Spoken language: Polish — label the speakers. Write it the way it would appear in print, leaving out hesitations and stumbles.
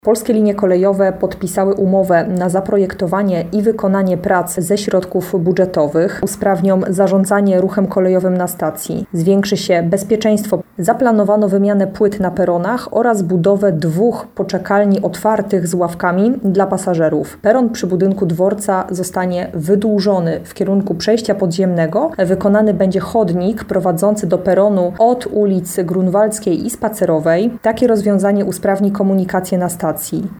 Speaker 1: Polskie linie kolejowe podpisały umowę na zaprojektowanie i wykonanie prac ze środków budżetowych. Usprawnią zarządzanie ruchem kolejowym na stacji. Zwiększy się bezpieczeństwo. Zaplanowano wymianę płyt na peronach oraz budowę 2 poczekalni otwartych z ławkami dla pasażerów. Peron przy budynku dworca zostanie wydłużony w kierunku przejścia podziemnego. Wykonany będzie chodnik prowadzący do peronu od ulicy Grunwaldzkiej i Spacerowej. Takie rozwiązanie usprawni komunikację na stacji.